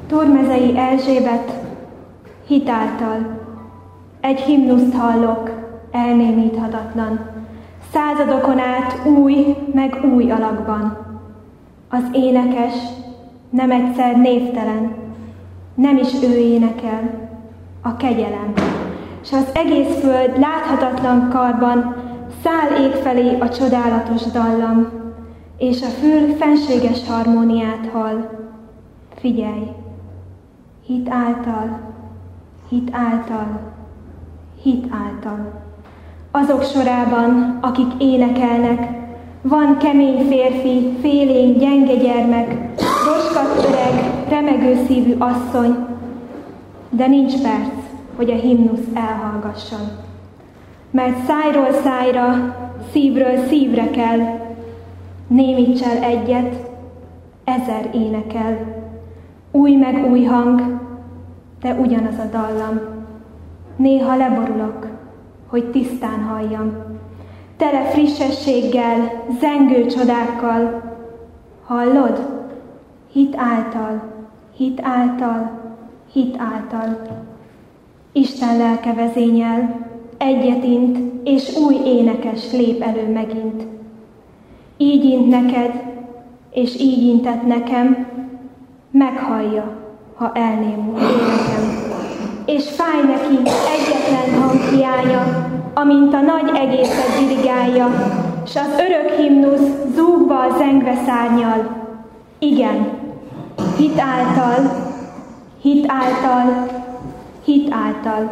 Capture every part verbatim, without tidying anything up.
Tormezei Erzsébet hit által egy himnuszt hallok, elnémíthatatlan, századokon át új, meg új alakban. Az énekes nem egyszer névtelen, nem is ő énekel, a kegyelem, s az egész föld láthatatlan karban száll ég felé a csodálatos dallam, és a fül fenséges harmóniát hall. Figyelj! Hit által, hit által, hit által. Azok sorában, akik énekelnek, van kemény férfi, félénk, gyenge gyermek, roskat öreg, remegő szívű asszony, de nincs perc, hogy a himnusz elhallgasson. Mert szájról szájra, szívről szívre kell, némíts el egyet, ezer énekel. Új meg új hang, de ugyanaz a dallam. Néha leborulok, hogy tisztán halljam. Tele frissességgel, zengő csodákkal. Hallod? Hit által, hit által, hit által. Isten lelke vezényel, egyet int, és új énekes lép elő megint. Így int neked, és így intett nekem, meghallja, ha elnémul énekem. És fáj neki egyetlen hang hiánya, amint a nagy egészet dirigálja, s az örök himnusz zúgva, zengve szárnyal. Igen, hit által, hit által, hit által.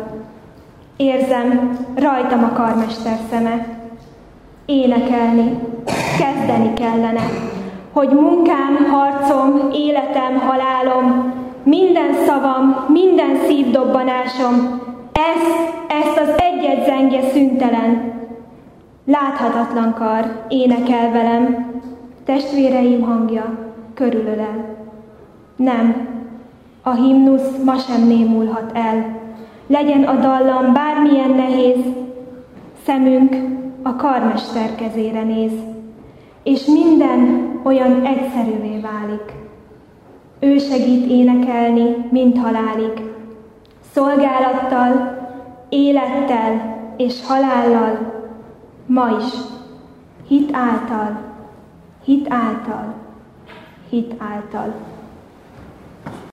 Érzem, rajtam a karmester szeme. Énekelni, kezdeni kellene, hogy munkám, harcom, életem, halálom, minden szavam, minden szívdobbanásom, ezt, ezt az egyet zengje szüntelen. Láthatatlan kar énekel velem, testvéreim hangja körülölel. Nem, a himnusz ma sem némulhat el. Legyen a dallam bármilyen nehéz, szemünk a karmester kezére néz, és minden olyan egyszerűvé válik. Ő segít énekelni, mint halálig, szolgálattal, élettel és halállal, ma is, hit által, hit által, hit által.